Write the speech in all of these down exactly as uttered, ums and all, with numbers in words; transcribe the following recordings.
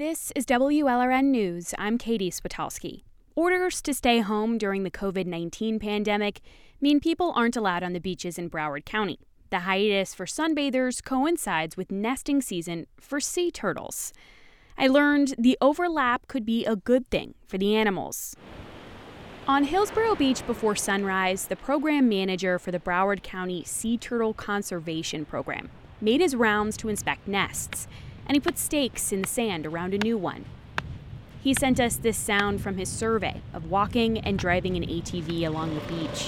This is W L R N News. I'm Katie Switolski. Orders to stay home during the covid nineteen pandemic mean people aren't allowed on the beaches in Broward County. The hiatus for sunbathers coincides with nesting season for sea turtles. I learned the overlap could be a good thing for the animals. On Hillsborough Beach before sunrise, the program manager for the Broward County Sea Turtle Conservation Program made his rounds to inspect nests, and he put stakes in the sand around a new one. He sent us this sound from his survey of walking and driving an A T V along the beach.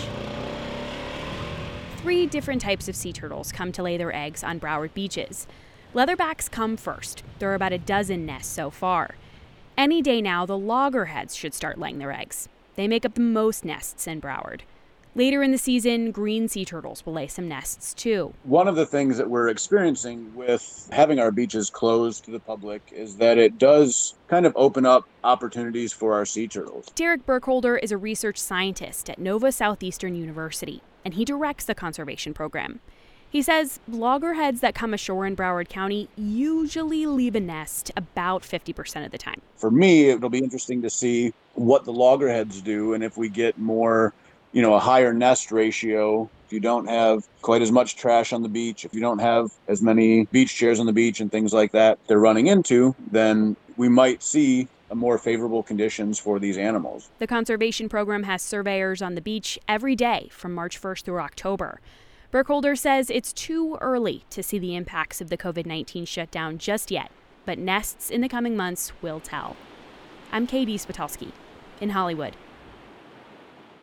Three different types of sea turtles come to lay their eggs on Broward beaches. Leatherbacks come first. There are about a dozen nests so far. Any day now, the loggerheads should start laying their eggs. They make up the most nests in Broward. Later in the season, green sea turtles will lay some nests too. One of the things that we're experiencing with having our beaches closed to the public is that it does kind of open up opportunities for our sea turtles. Derek Burkholder is a research scientist at Nova Southeastern University, and he directs the conservation program. He says loggerheads that come ashore in Broward County usually leave a nest about fifty percent of the time. For me, it'll be interesting to see what the loggerheads do and if we get more, you know, a higher nest ratio. If you don't have quite as much trash on the beach, if you don't have as many beach chairs on the beach and things like that they're running into, then we might see a more favorable conditions for these animals. The conservation program has surveyors on the beach every day from March first through October. Burkholder says it's too early to see the impacts of the covid nineteen shutdown just yet, but nests in the coming months will tell. I'm Katie Switolski in Hollywood.